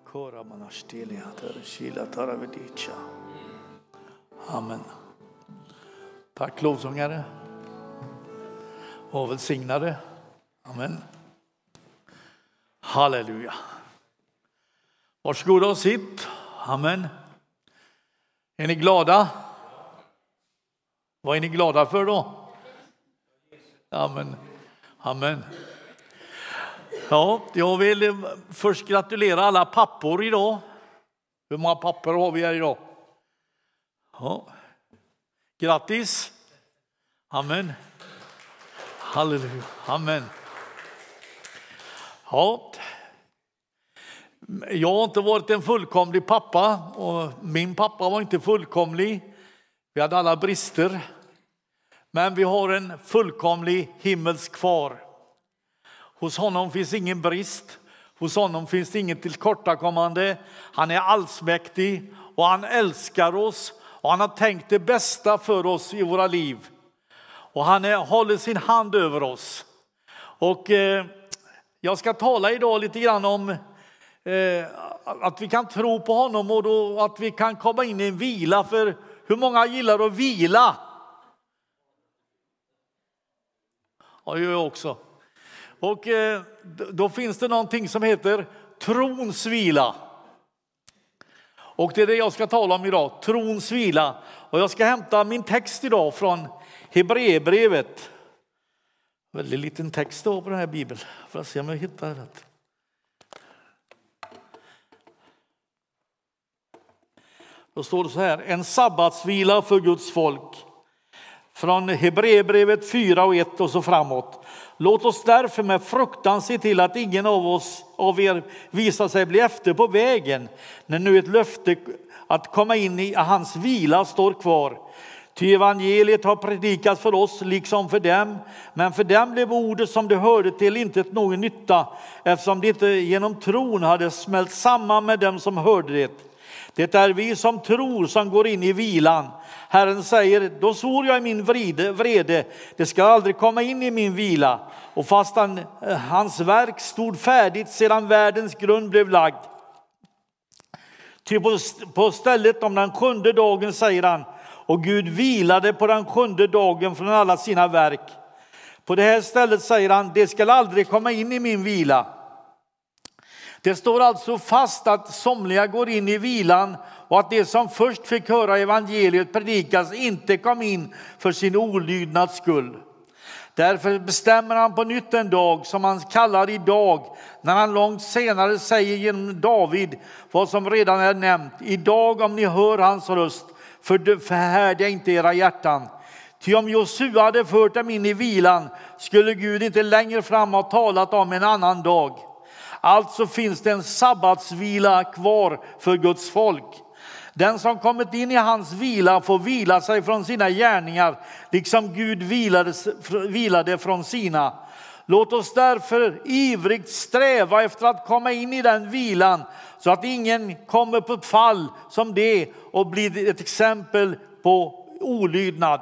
Amen. Tack lovsångare. Och välsignade. Amen. Halleluja. Varsågoda och sitt. Amen. Är ni glada? Vad är ni glada för då? Amen. Amen. Ja, jag vill först gratulera alla pappor idag. Hur många pappor har vi här idag? Ja. Grattis. Amen. Halleluja. Amen. Ja. Jag har inte varit en fullkomlig pappa och min pappa var inte fullkomlig. Vi hade alla brister. Men vi har en fullkomlig himmelsk far. Hos honom finns ingen brist. Hos honom finns inget tillkortakommande. Han är allsmäktig och han älskar oss. Och han har tänkt det bästa för oss i våra liv. Och han håller sin hand över oss. Och jag ska tala idag lite grann om att vi kan tro på honom. Och då, att vi kan komma in i en vila. För hur många gillar att vila? Ja, det gör jag också. Och då finns det någonting som heter trons vila. Och det är det jag ska tala om idag, trons vila. Och jag ska hämta min text idag från Hebreerbrevet. Väldigt liten text då på den här bibeln. För att se om jag hittar rätt. Då står det så här, en sabbatsvila för Guds folk. Från Hebreerbrevet 4:1 och så framåt. Låt oss därför med fruktan se till att ingen av er visar sig bli efter på vägen. När nu ett löfte att komma in i hans vila står kvar. Ty evangeliet har predikats för oss liksom för dem. Men för dem blev ordet som de hörde till inte någon nytta. Eftersom det inte genom tron hade smält samman med dem som hörde det. Det är vi som tror som går in i vilan. Herren säger, då svor jag i min vrede, det ska aldrig komma in i min vila. Och fast hans verk stod färdigt sedan världens grund blev lagd. Ty på stället om den 7:e dagen säger han, och Gud vilade på den 7:e dagen från alla sina verk. På det här stället säger han, det ska aldrig komma in i min vila. Det står alltså fast att somliga går in i vilan och att det som först fick höra evangeliet predikas inte kom in för sin olydnads skull. Därför bestämmer han på nytt en dag som han kallar idag, när han långt senare säger genom David vad som redan är nämnt. Idag om ni hör hans röst, förhärda inte era hjärtan. Ty om Josua hade fört dem in i vilan skulle Gud inte längre fram ha talat om en annan dag. Alltså finns det en sabbatsvila kvar för Guds folk. Den som kommit in i hans vila får vila sig från sina gärningar, liksom Gud vilade från sina. Låt oss därför ivrigt sträva efter att komma in i den vilan, så att ingen kommer på fall som det och blir ett exempel på olydnad.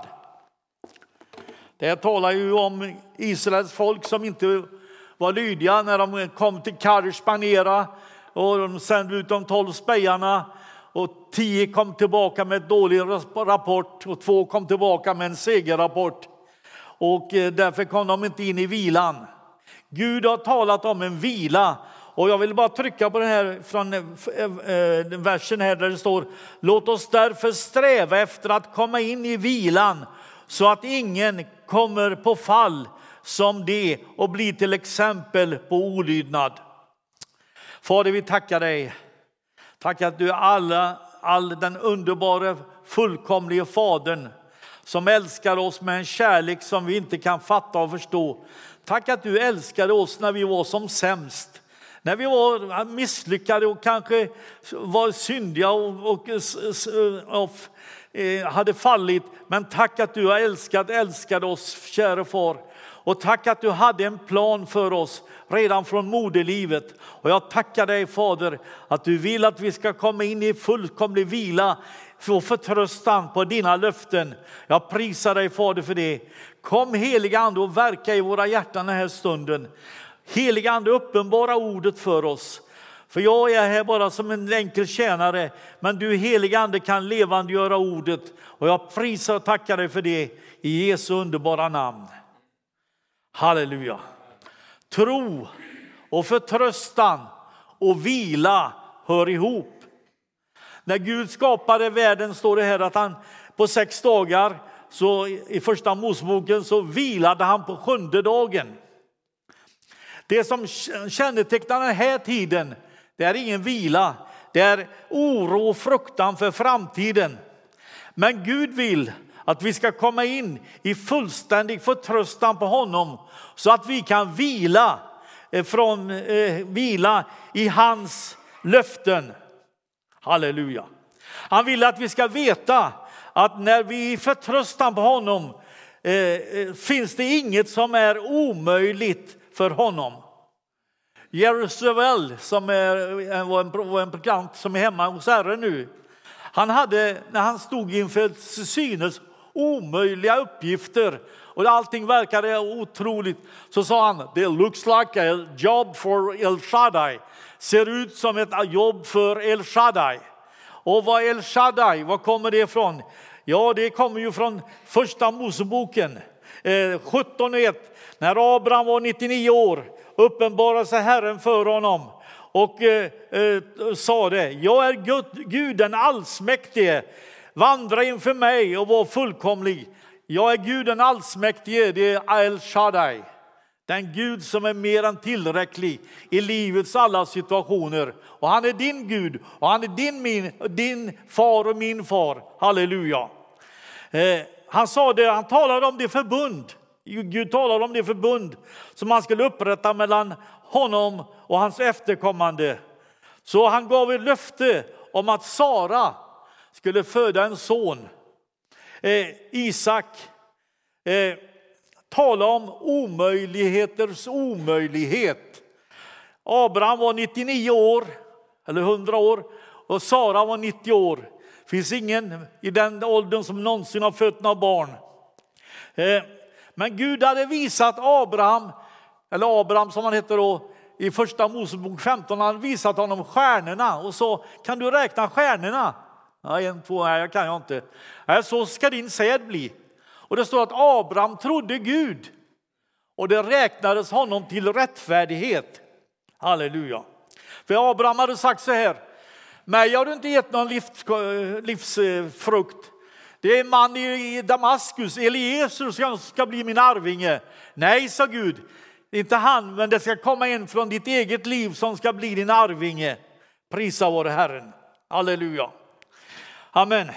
Det här talar ju om Israels folk som inte var lydiga när de kom till Kadesh Barnea och de sände ut de 12 spejarna och 10 kom tillbaka med ett dålig rapport och 2 kom tillbaka med en segerrapport. Och därför kom de inte in i vilan. Gud har talat om en vila. Och jag vill bara trycka på den här från versen här där det står, låt oss därför sträva efter att komma in i vilan, så att ingen kommer på fall som det och blir till exempel på olydnad. Fader, vi tackar dig. Tack att du är all den underbara, fullkomliga fadern som älskar oss med en kärlek som vi inte kan fatta och förstå. Tack att du älskade oss när vi var som sämst. När vi var misslyckade och kanske var syndiga och hade fallit. Men tack att du har älskade oss, kära far. Och tack att du hade en plan för oss redan från moderlivet. Och jag tackar dig, Fader, att du vill att vi ska komma in i fullkomlig vila och förtröstan på dina löften. Jag prisar dig, Fader, för det. Kom, heliga Ande, och verka i våra hjärtan den här stunden. Heliga Ande, uppenbara ordet för oss. För jag är här bara som en enkel tjänare, men du helige ande kan levandegöra ordet. Och jag prisar och tackar dig för det i Jesu underbara namn. Halleluja. Tro och förtröstan och vila hör ihop. När Gud skapade världen står det här att han på 6 dagar, så i första Moseboken, så vilade han på 7:e dagen. Det som kännetecknar den här tiden, det är ingen vila. Det är oro och fruktan för framtiden. Men Gud vill att vi ska komma in i fullständig förtröstan på honom, så att vi kan vila i hans löften. Halleluja. Han vill att vi ska veta att när vi är förtröstan på honom finns det inget som är omöjligt för honom. Jerry Savelle, som var en predikant som är hemma hos Herren nu, han hade, när han stod inför synes omöjliga uppgifter och allting verkade otroligt, så sa han: "Det looks like a job for El Shaddai." Ser ut som ett jobb för El Shaddai. Och vad El Shaddai, vad kommer det ifrån? Ja, det kommer ju från första Moseboken 17:1. När Abraham var 99 år uppenbarade sig Herren för honom och sa det: "Jag är Gud den allsmäktige, vandra inför mig och var fullkomlig." Jag är Gud den allsmäktige, det är El Shaddai. Den Gud som är mer än tillräcklig i livets alla situationer. Och han är din Gud, och han är din far och min far. Halleluja. Han sa det, han talade om det förbund. Gud talade om det förbund som han skulle upprätta mellan honom och hans efterkommande. Så han gav ett löfte om att Sara skulle föda en son, Isak. Tala om omöjligheters omöjlighet. Abraham var 99 år eller 100 år och Sara var 90 år. Det finns ingen i den åldern som någonsin har fött några barn. Men Gud hade visat Abraham, eller Abraham som han heter då, i första Mosebok 15, han visat honom stjärnorna och så: "Kan du räkna stjärnorna?" "Ja, 1, 2, nej, jag kan inte." "Nej, så ska din säd bli." Och det står att Abraham trodde Gud och det räknades honom till rättfärdighet. Halleluja. För Abraham hade sagt så här: "Mig har du inte gett någon livsfrukt. Det är en man i Damaskus, Eliezer, som ska bli min arvinge." "Nej", sa Gud, "inte han, men det ska komma en från ditt eget liv som ska bli din arvinge." Prisa vare Herren. Halleluja. Amen.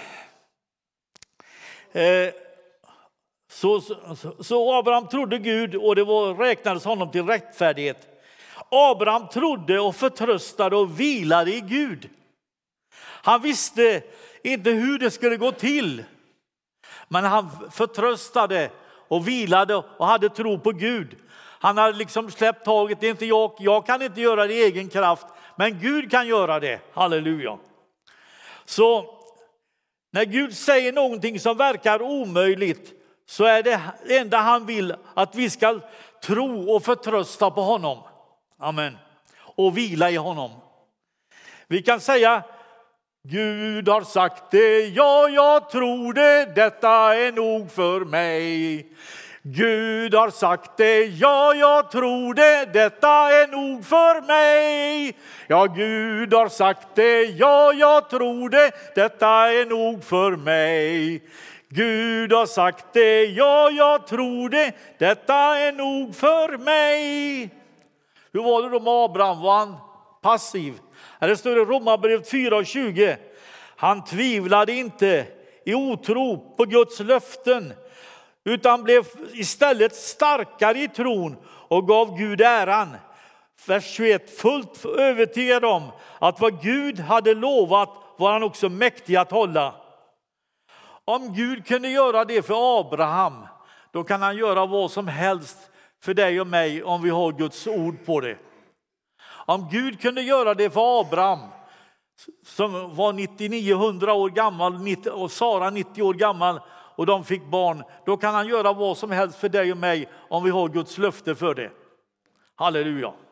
Så Abraham trodde Gud och det räknades honom till rättfärdighet. Abraham trodde och förtröstade och vilade i Gud. Han visste inte hur det skulle gå till, men han förtröstade och vilade och hade tro på Gud. Han hade liksom släppt taget. Det är inte jag kan inte göra det i egen kraft, men Gud kan göra det. Halleluja. Så när Gud säger någonting som verkar omöjligt, så är det enda han vill att vi ska tro och förtrösta på honom. Amen. Och vila i honom. Vi kan säga: "Gud har sagt det, ja, jag tror det, detta är nog för mig." Gud har sagt det, ja, jag tror det, detta är nog för mig. Ja, Gud har sagt det, ja, jag tror det, detta är nog för mig. Gud har sagt det, ja, jag tror det, detta är nog för mig. Hur var det då med Abraham? Var han passiv? Det står i Romarbrevet 4:20. Han tvivlade inte i otro på Guds löften, utan blev istället starkare i tron och gav Gud äran. Vers 21. Fullt övertygad om att vad Gud hade lovat var han också mäktig att hålla. Om Gud kunde göra det för Abraham, då kan han göra vad som helst för dig och mig om vi har Guds ord på det. Om Gud kunde göra det för Abraham, som var 99-100 år gammal och Sara 90 år gammal, och de fick barn, då kan han göra vad som helst för dig och mig om vi har Guds löfte för det. Halleluja.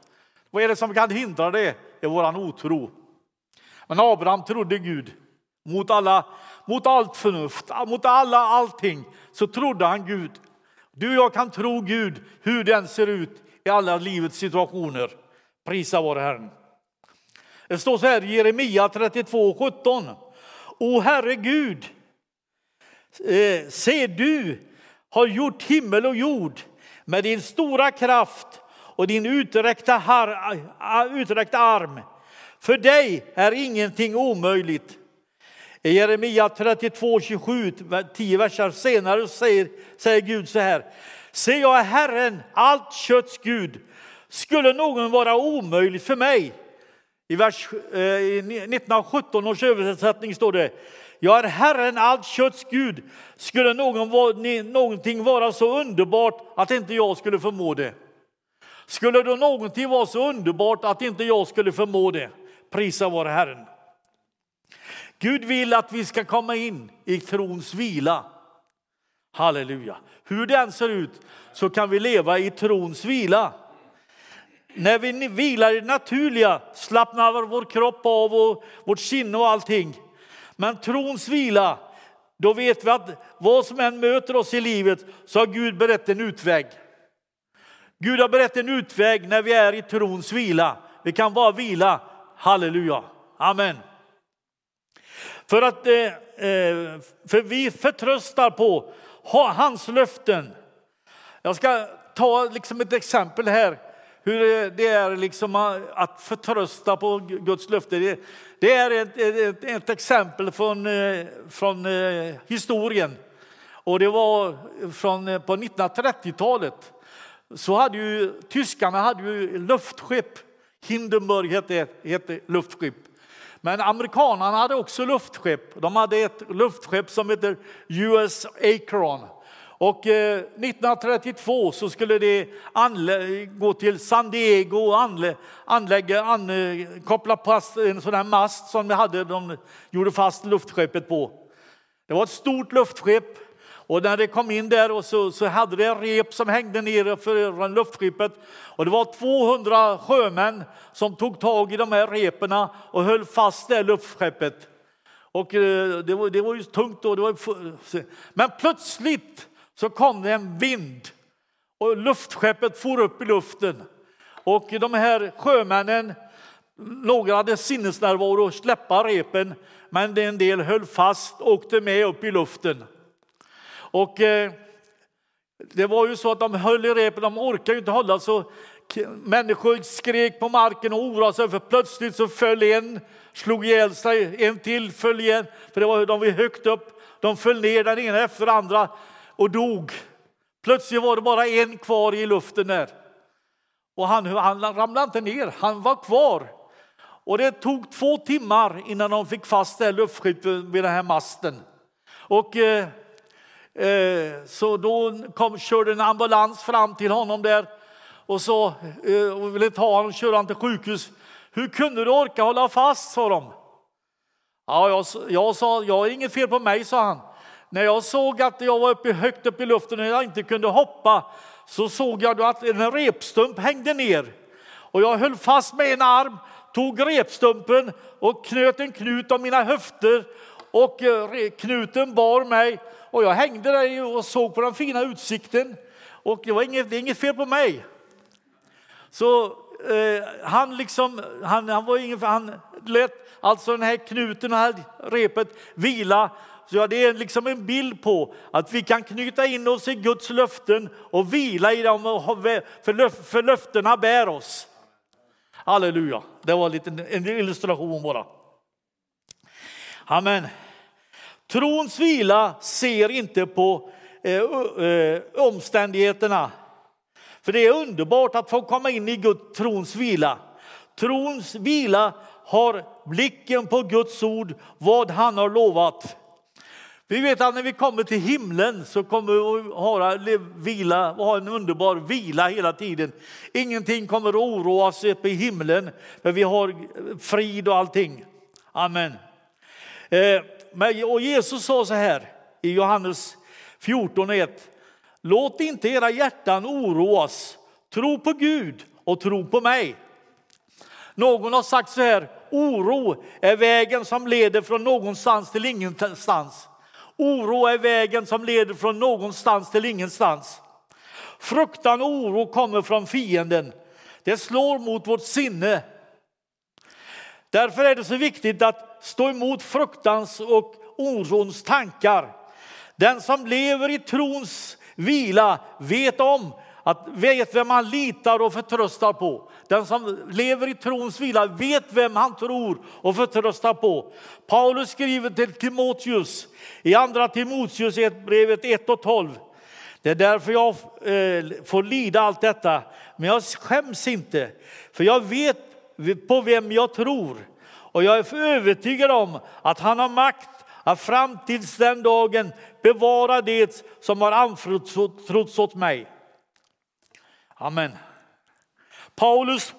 Vad är det som kan hindra det? Det är våran otro. Men Abraham trodde Gud. Mot allt förnuft, mot allting, så trodde han Gud. Du och jag kan tro Gud hur den ser ut i alla livets situationer. Prisa vare Herren. Det står så här i Jeremia 32:17. O Herre Gud, se du har gjort himmel och jord med din stora kraft och din uträckta arm. För dig är ingenting omöjligt. I Jeremia 32:27, 10 verser senare säger Gud så här. Se, jag är Herren, allt kötts Gud. Skulle någon vara omöjligt för mig? I 1917 års översättning står det. Jag är Herren, allt kötts Gud. Skulle någonting vara så underbart att inte jag skulle förmå det? Skulle då någonting vara så underbart att inte jag skulle förmå det? Prisa vare Herren. Gud vill att vi ska komma in i trons vila. Halleluja. Hur den ser ut så kan vi leva i trons vila. När vi vilar i det naturliga slappnar vår kropp av och vårt sinne och allting. Men trons vila, då vet vi att vad som än möter oss i livet så har Gud berett en utväg. Gud har berett en utväg när vi är i trons vila. Vi kan bara vila. Halleluja. Amen. För vi förtröstar på hans löften. Jag ska ta liksom ett exempel här. Hur det är liksom att förtrösta på Guds löfte. Det är ett exempel från historien. Och det var på 1930-talet. Så hade ju tyskarna luftskepp. Hindenburg hette luftskepp. Men amerikanerna hade också luftskepp. De hade ett luftskepp som heter US Acheron. Och 1932 så skulle det gå till San Diego och koppla fast en sån här mast som de gjorde fast luftskeppet på. Det var ett stort luftskepp. Och när det kom in där och så hade det en rep som hängde ner för luftskeppet. Och det var 200 sjömän som tog tag i de här reperna och höll fast det luftskeppet. Och det var ju tungt då. Men plötsligt så kom det en vind och luftskeppet for upp i luften. Och de här sjömännen, några hade sinnesnärvaro och släppa repen. Men en del höll fast och åkte med upp i luften. Och det var ju så att de höll i repen, de orkade ju inte hålla, så människor skrek på marken och oroade sig, för plötsligt så föll en, slog ihjäl sig, en till föll igen, för de var högt upp, de föll ner den ena efter andra och dog. Plötsligt var det bara en kvar i luften där. Och han ramlade inte ner, han var kvar. Och det tog 2 timmar innan de fick fast det luftskeppet vid den här masten. Och så då körde en ambulans fram till honom där och så ville ta honom och köra honom till sjukhus. Hur kunde du orka hålla fast, sa de. Ja, jag sa, jag är inget fel på mig, sa han. När jag såg att jag var högt upp i luften och jag inte kunde hoppa, så såg jag att en repstump hängde ner. Och jag höll fast med en arm, tog repstumpen och knöt en knut om mina höfter. Och knuten bar mig och jag hängde där och såg på den fina utsikten. Och det var inget fel på mig. Så han lät alltså den här knuten och här repet vila. Så det är liksom en bild på att vi kan knyta in oss i Guds löften och vila i dem, för löftena bär oss. Halleluja. Det var en illustration bara. Amen. Trons vila ser inte på omständigheterna. För det är underbart att få komma in i Guds trons vila. Trons vila har blicken på Guds ord, vad han har lovat. Vi vet att när vi kommer till himlen så kommer vi ha en underbar vila hela tiden. Ingenting kommer att oroa oss uppe i himlen, för vi har frid och allting. Amen. Och Jesus sa så här i Johannes 14:1. Låt inte era hjärtan oroas. Tro på Gud och tro på mig. Någon har sagt så här: oro är vägen som leder från någonstans till ingenstans. Oro är vägen som leder från någonstans till ingenstans. Fruktan och oro kommer från fienden. Det slår mot vårt sinne. Därför är det så viktigt att stå emot fruktans och orons tankar. Den som lever i trons vila vet vem han litar och förtröstar på. Den som lever i trons vila vet vem han tror och förtröstar på. Paulus skriver till Timoteus i andra Timoteus brevet 1:12. Det är därför jag får lida allt detta. Men jag skäms inte. För jag vet på vem jag tror. Och jag är övertygad om att han har makt att fram tills den dagen bevara det som har anförtrotts åt mig. Amen. Paulus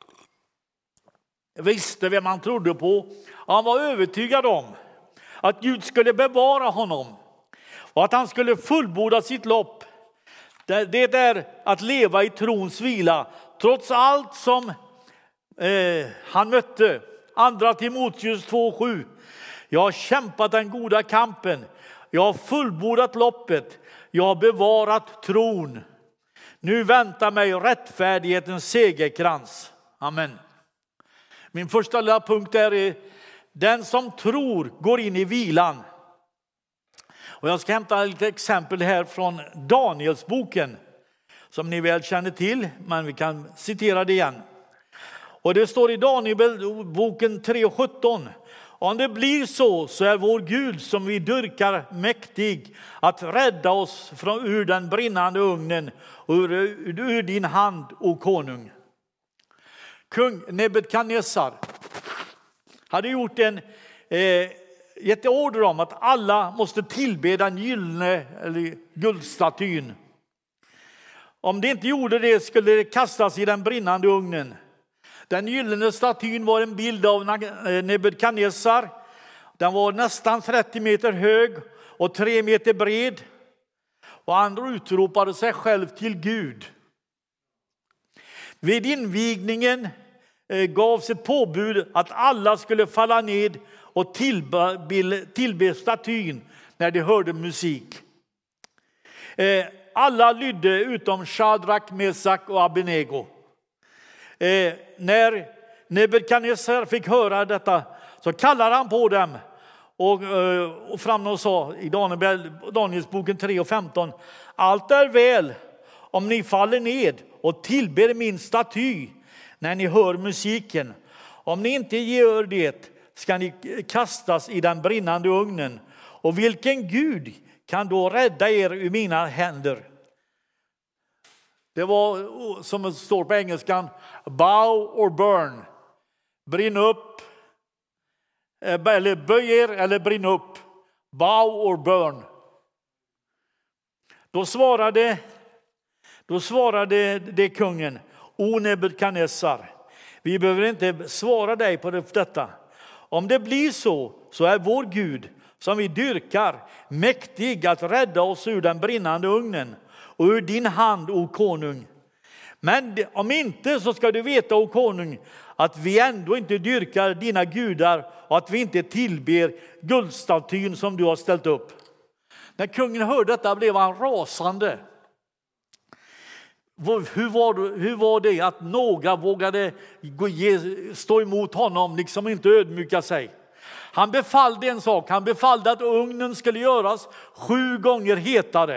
visste vem han trodde på. Han var övertygad om att Gud skulle bevara honom. Och att han skulle fullborda sitt lopp. Det är att leva i trons vila. Trots allt som han mötte. Andra Timoteus 2:7. Jag har kämpat den goda kampen. Jag har fullbordat loppet. Jag har bevarat tron. Nu väntar mig rättfärdighetens segerkrans. Amen. Min första lilla punkt är: den som tror går in i vilan. Och jag ska hämta lite exempel här från Danielsboken. Som ni väl känner till, men vi kan citera det igen. Och det står i Danielboken 3:17. Om det blir så är vår Gud som vi dyrkar mäktig att rädda oss ur den brinnande ugnen och ur din hand, o konung. Kung Nebukadnessar hade gett order om att alla måste tillbe den gyllene eller guldstatyn. Om de inte gjorde det skulle det kastas i den brinnande ugnen. Den gyllene statyn var en bild av Nebukadnessar. Den var nästan 30 meter hög och 3 meter bred. Och han utropade sig själv till Gud. Vid invigningen gavs ett påbud att alla skulle falla ned och tillbe statyn när de hörde musik. Alla lydde utom Shadrak, Mesak och Abednego. När Nebukadnessar fick höra detta så kallade han på dem och fram och sa i Danielsboken 3:15: allt är väl om ni faller ned och tillber min staty när ni hör musiken. Om ni inte gör det ska ni kastas i den brinnande ugnen. Och vilken Gud kan då rädda er ur mina händer? Det var som det står på engelskan: bow or burn. Brinn upp. Eller böj er eller brinn upp. Bow or burn. Då svarade det kungen: o Nebukadnessar, vi behöver inte svara dig på detta. Om det blir så är vår Gud som vi dyrkar mäktig att rädda oss ur den brinnande ugnen och ur din hand, o konung. Men om inte, så ska du veta, o konung, att vi ändå inte dyrkar dina gudar och att vi inte tillber guldstatyn som du har ställt upp. När kungen hörde detta blev han rasande. Hur var det att några vågade stå emot honom, liksom inte ödmjuka sig? Han befallde en sak. Han befallde att ugnen skulle göras 7 gånger hetare.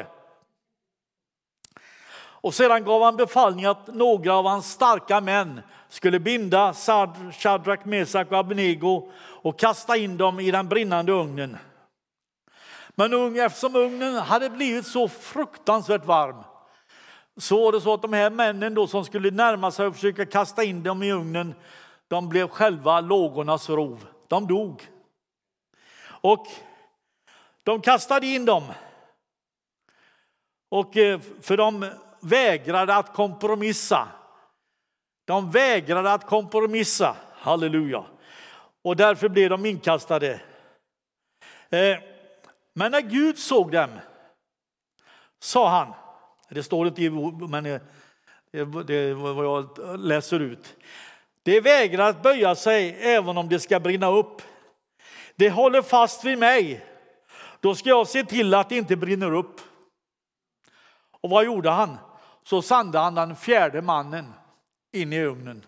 Och sedan gav han befallning att några av hans starka män skulle binda Shadrak, Mesak och Abednego och kasta in dem i den brinnande ugnen. Men eftersom ugnen hade blivit så fruktansvärt varm, så var det så att de här männen då som skulle närma sig och försöka kasta in dem i ugnen, de blev själva lågornas rov. De dog. Och de kastade in dem. Och för de vägrade att kompromissa. De vägrade att kompromissa. Halleluja. Och därför blev de inkastade. Men när Gud såg dem, sa han, det står inte i ord, men det är vad jag läser ut. Det vägrar att böja sig även om det ska brinna upp. Det håller fast vid mig. Då ska jag se till att det inte brinner upp. Och vad gjorde han? Så sände han den fjärde mannen in i ugnen.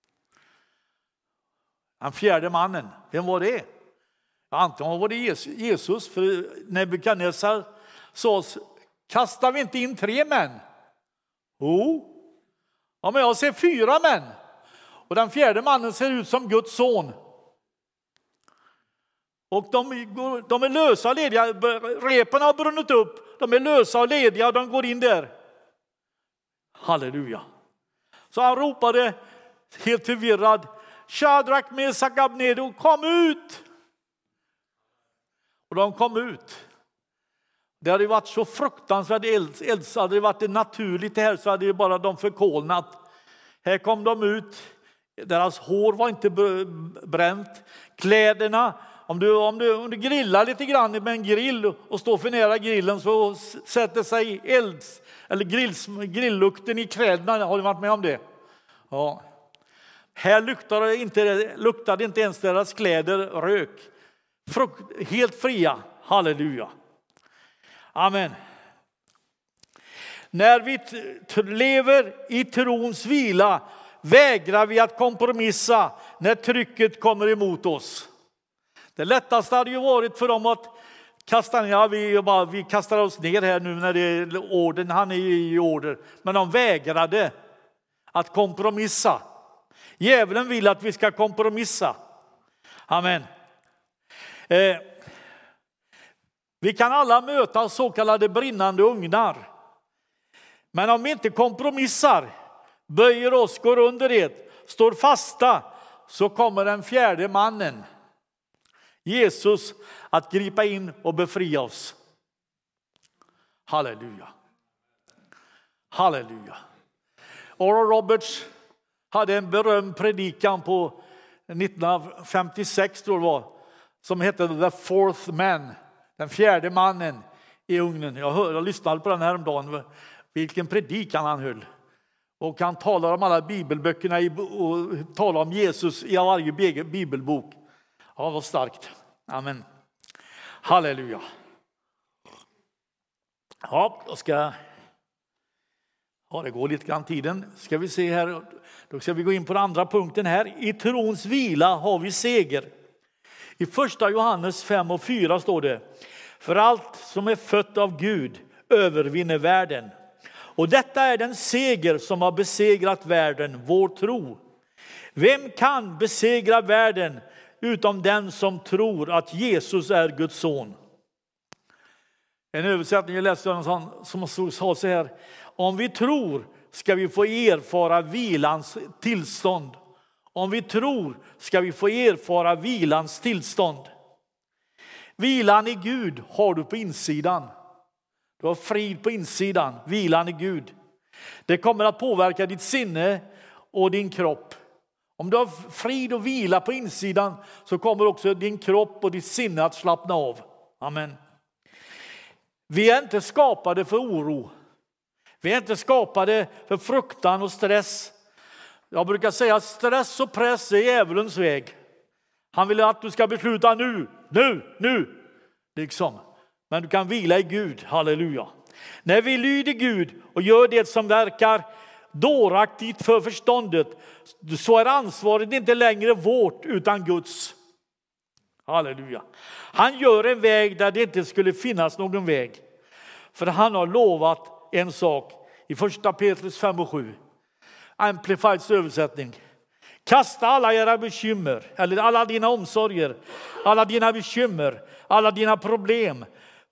Den fjärde mannen, vem var det? Antagligen var det Jesus, för Nebukadnessar sa, kastar vi inte in 3 män? Ja, men jag ser 4 män. Och den fjärde mannen ser ut som Guds son. Och de är lösa och lediga. Repen har brunnit upp. De är lösa och lediga och de går in där. Halleluja. Så han ropade helt förvirrad, Shadrach, Mesak, Abednego, kom ut! Och de kom ut. Det hade varit så fruktansvärt eld, så hade det varit naturligt här, så hade det bara de förkolnat. Här kom de ut. Deras hår var inte bränt. Kläderna, om du grillar lite grann med en grill och står för nära grillen, så sätter sig grilllukten i kläderna. Har du varit med om det? Ja. Här luktade inte ens deras kläder rök. Helt fria. Halleluja. Amen. När vi lever i trons vila vägrar vi att kompromissa när trycket kommer emot oss. Det lättaste hade ju varit för dem att kasta ner. Vi kastar oss ner här nu när det är orden. Han är i order. Men de vägrade att kompromissa. Djävulen vill att vi ska kompromissa. Amen. Vi kan alla möta så kallade brinnande ugnar. Men om vi inte kompromissar, böjer oss, går under det, står fasta, så kommer den fjärde mannen, Jesus, att gripa in och befria oss. Halleluja. Halleluja. Oral Roberts hade en berömd predikan på 1956, tror jag det var, som hette The Fourth Man, den fjärde mannen i ugnen. Jag lyssnade på den här om dagen. Vilken predikan han höll. Och han talar om alla bibelböckerna och talar om Jesus i varje bibelbok. Ja, vad starkt. Amen. Halleluja. Ja, det går lite grann tiden. Ska vi se här. Då ska vi gå in på den andra punkten här. I trons vila har vi seger. I första Johannes 5:4 står det: för allt som är fött av Gud övervinner världen. Och detta är den seger som har besegrat världen, vår tro. Vem kan besegra världen utom den som tror att Jesus är Guds son? En översättning jag läste en sån som sa så här: om vi tror ska vi få erfara vilans tillstånd. Om vi tror ska vi få erfara vilans tillstånd. Vilan i Gud har du på insidan. Du har frid på insidan, vilan i Gud. Det kommer att påverka ditt sinne och din kropp. Om du har frid och vila på insidan, så kommer också din kropp och ditt sinne att slappna av. Amen. Vi är inte skapade för oro. Vi är inte skapade för fruktan och stress. Jag brukar säga att stress och press är djävulens väg. Han vill att du ska besluta nu. Liksom. Men du kan vila i Gud, halleluja. När vi lyder Gud och gör det som verkar dåraktigt för förståndet, så är ansvaret inte längre vårt utan Guds. Halleluja. Han gör en väg där det inte skulle finnas någon väg. För han har lovat en sak i första Petrus 5:7. Amplifieds översättning. Kasta alla era bekymmer, eller alla dina omsorger, alla dina bekymmer, alla dina problem,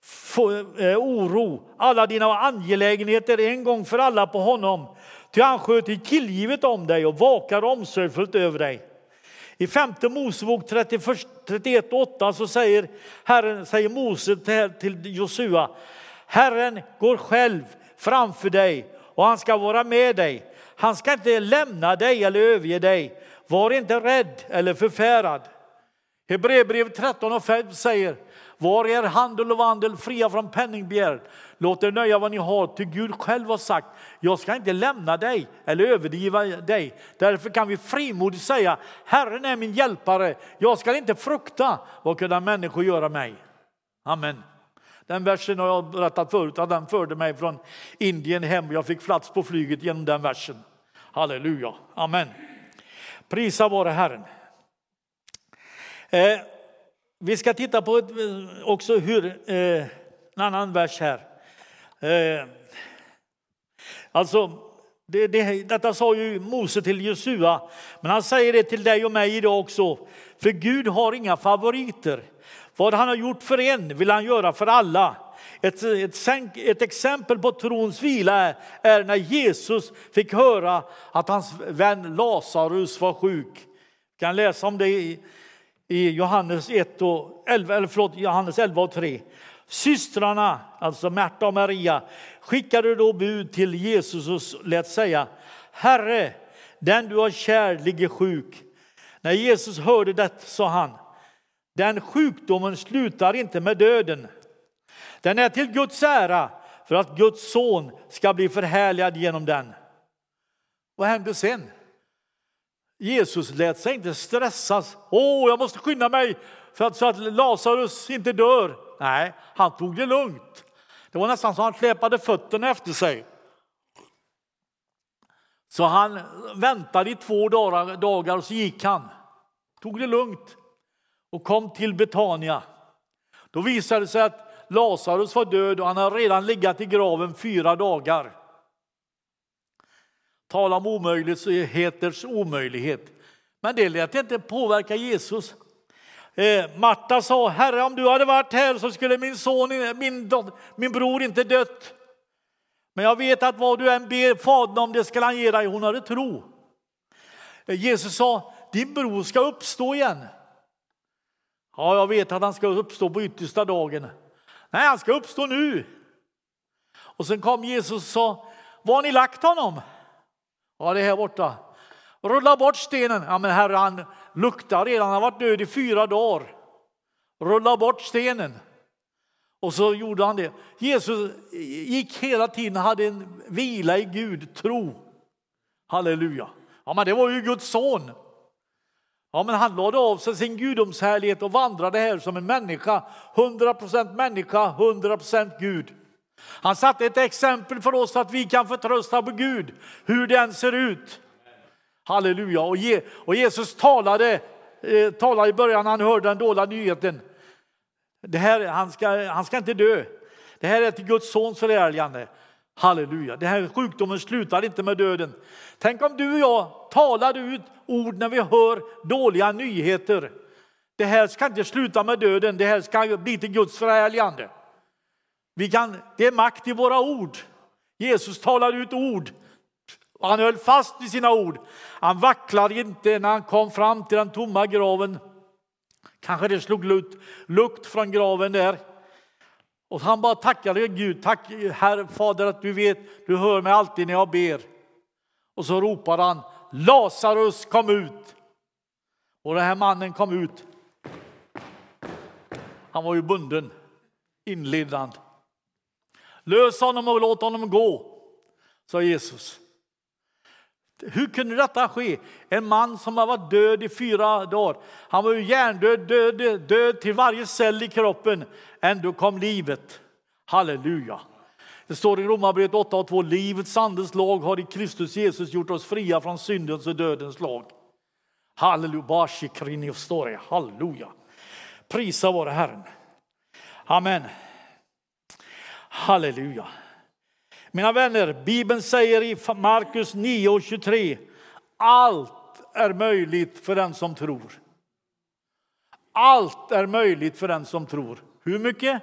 oro, alla dina angelägenheter en gång för alla på honom. Ty han sköter tillgivet om dig och vakar omsorgsfullt över dig. I 5:e Mosebok 31:8 så säger Mose till Josua: Herren går själv framför dig och han ska vara med dig. Han ska inte lämna dig eller överge dig. Var inte rädd eller förfärad. Hebreerbrevet 13:5 säger: var er handel och vandel fria från penningbegär. Låt er nöja vad ni har, till Gud själv har sagt: jag ska inte lämna dig eller övergiva dig. Därför kan vi frimodigt säga: Herren är min hjälpare. Jag ska inte frukta vad kunna människor göra mig. Amen. Den versen har jag berättat förut, att den förde mig från Indien hem. Jag fick plats på flyget genom den versen. Halleluja. Amen. Prisa vare Herren. Vi ska titta på också en annan vers här. Detta sa ju Mose till Josua, men han säger det till dig och mig idag också. För Gud har inga favoriter. Vad han har gjort för en vill han göra för alla. Ett exempel på trons vila är när Jesus fick höra att hans vän Lazarus var sjuk. Vi kan läsa om det i Johannes 11:3. Systrarna, alltså Märta och Maria, skickade då bud till Jesus och lät säga: Herre, den du har kär ligger sjuk. När Jesus hörde det sa han: den sjukdomen slutar inte med döden. Den är till Guds ära, för att Guds son ska bli förhärligad genom den. Vad hände sen? Jesus lät sig inte stressas. Jag måste skynda mig så att Lazarus inte dör. Nej, han tog det lugnt. Det var nästan så han släpade fötterna efter sig. Så han väntade i 2 dagar och så gick han. Tog det lugnt och kom till Betania. Då visade det sig att Lazarus var död och han har redan legat i graven 4 dagar. Tala om omöjligheters omöjlighet. Men det lät inte påverka Jesus. Marta sa: Herre, om du hade varit här så skulle min bror inte dött. Men jag vet att vad du än ber Fadern om, det ska han ge dig. Hon hade tro. Jesus sa: din bror ska uppstå igen. Ja, jag vet att han ska uppstå på yttersta dagen. Nej, han ska uppstå nu. Och sen kom Jesus och sa: var har ni lagt honom? Ja, det är här borta. Rulla bort stenen. Ja, men herre, han luktar redan. Han har varit död i 4 dagar. Rulla bort stenen. Och så gjorde han det. Jesus gick hela tiden och hade en vila i Gud, tro. Halleluja. Ja, men det var ju Guds son. Ja, men han lade av sig sin gudomshärlighet och vandrade här som en människa. 100% människa, 100% Gud. Han satte ett exempel för oss att vi kan förtrösta på Gud, hur den ser ut. Halleluja. Och Jesus talade i början när han hörde den dåliga nyheten. Det här, han ska inte dö. Det här är till Guds sons förhärligande. Halleluja. Det här sjukdomen slutar inte med döden. Tänk om du och jag talade ut ord när vi hör dåliga nyheter. Det här ska inte sluta med döden. Det här ska bli till Guds förhärligande. Det är makt i våra ord. Jesus talade ut ord. Och han höll fast vid sina ord. Han vacklade inte när han kom fram till den tomma graven. Kanske det slog lukt från graven där. Och han bara tackade Gud. Tack Herre Fader att du vet, du hör mig alltid när jag ber. Och så ropade han: Lazarus, kom ut. Och den här mannen kom ut. Han var ju bunden, inlindad. Lös honom och låt honom gå, sa Jesus. Hur kunde detta ske? En man som har varit död i 4 dagar. Han var ju hjärndöd, död till varje cell i kroppen. Ändå kom livet. Halleluja. Det står i Romarbrevet 8:2. Livets andes lag har i Kristus Jesus gjort oss fria från syndens och dödens lag. Halleluja. Halleluja. Prisa vare Herren. Amen. Halleluja. Mina vänner, Bibeln säger i Markus 9:23: allt är möjligt för den som tror. Allt är möjligt för den som tror. Hur mycket?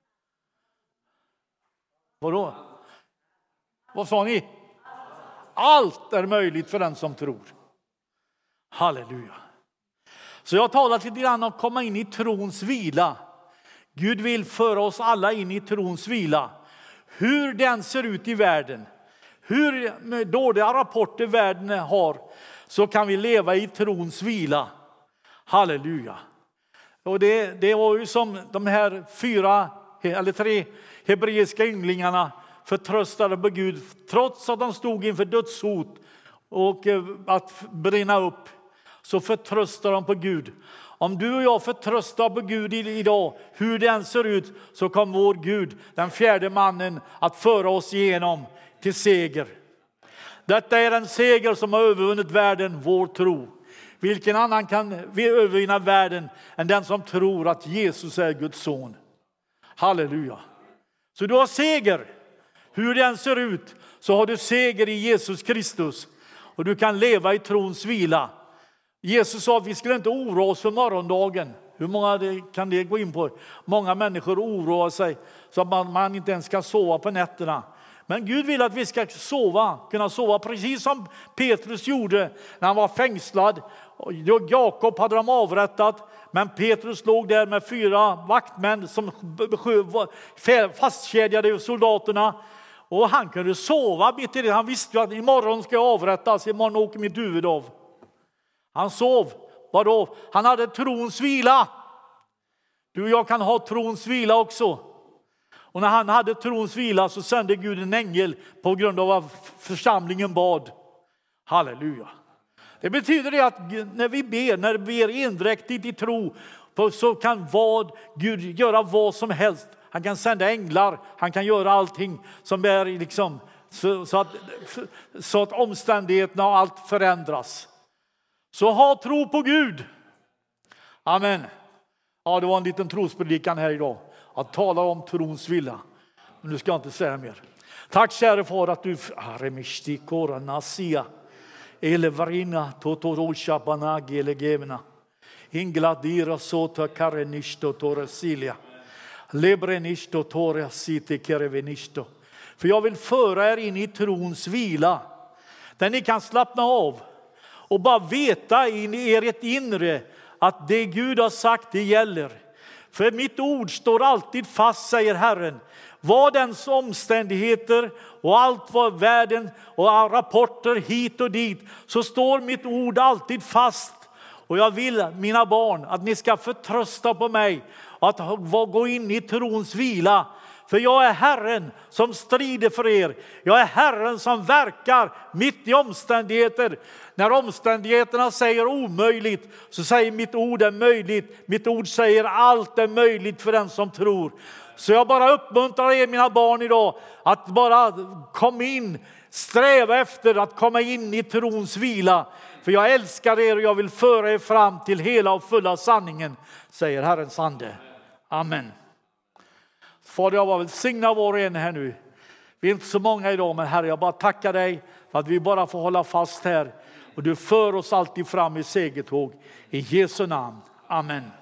Vadå? Vad sa ni? Allt är möjligt för den som tror. Halleluja. Så jag har talat lite grann om att komma in i trons vila. Gud vill föra oss alla in i trons vila. Hur den ser ut i världen, hur dåliga rapporter världen har, så kan vi leva i trons vila. Halleluja. Och det var ju som de här 3 hebreiska ynglingarna förtröstade på Gud trots att de stod inför dödshot och att brinna upp, så förtröstar de på Gud. Om du och jag förtröstar på Gud idag, hur den ser ut, så kommer vår Gud, den fjärde mannen, att föra oss igenom till seger. Detta är en seger som har övervunnit världen, vår tro. Vilken annan kan övervinna världen än den som tror att Jesus är Guds son? Halleluja. Så du har seger. Hur den ser ut, så har du seger i Jesus Kristus. Och du kan leva i trons vila. Jesus sa att vi skulle inte oroa oss för morgondagen. Hur många kan det gå in på? Många människor oroar sig så att man inte ens kan sova på nätterna. Men Gud vill att vi ska kunna sova precis som Petrus gjorde när han var fängslad. Jakob hade de avrättat, men Petrus låg där med 4 vaktmän som fastkedjade soldaterna. Och han kunde sova mitt i det. Han visste att imorgon ska jag avrättas, imorgon åker mitt huvud av. Han sov. Vadå? Han hade trons vila. Du och jag kan ha trons vila också. Och när han hade trons vila så sände Gud en ängel på grund av att församlingen bad. Halleluja. Det betyder det att när vi ber endräktigt i tro, så kan Gud göra vad som helst. Han kan sända änglar, han kan göra allting som är liksom, så att omständigheterna och allt förändras. Så ha tro på Gud. Amen. Ja, det var en liten trospredikan här idag. Att tala om trons vila. Men nu ska jag inte säga mer. Tack kära far att du aremishtikora nasia elevarina totorosha banagi elegemena ingladira sota karenisto toresilia lebrenisto toresite kerevenisto. För jag vill föra er in i trons vila. Där ni kan slappna av och bara veta in i ert inre att det Gud har sagt, det gäller. För mitt ord står alltid fast, säger Herren. Vad dens omständigheter och allt vad världen och rapporter hit och dit, så står mitt ord alltid fast. Och jag vill, mina barn, att ni ska förtrösta på mig. Att gå in i trons vila. För jag är Herren som strider för er. Jag är Herren som verkar mitt i omständigheter. När omständigheterna säger omöjligt, så säger mitt ord är möjligt. Mitt ord säger allt är möjligt för den som tror. Så jag bara uppmuntrar er, mina barn, idag att bara komma in, sträva efter att komma in i trons vila. För jag älskar er och jag vill föra er fram till hela och fulla sanningen, säger Herrens ande. Amen. Fader, jag bara välsigna var och en här nu. Vi är inte så många idag, men Herre, jag bara tackar dig för att vi bara får hålla fast här. Och du för oss alltid fram i segertåg. I Jesu namn. Amen.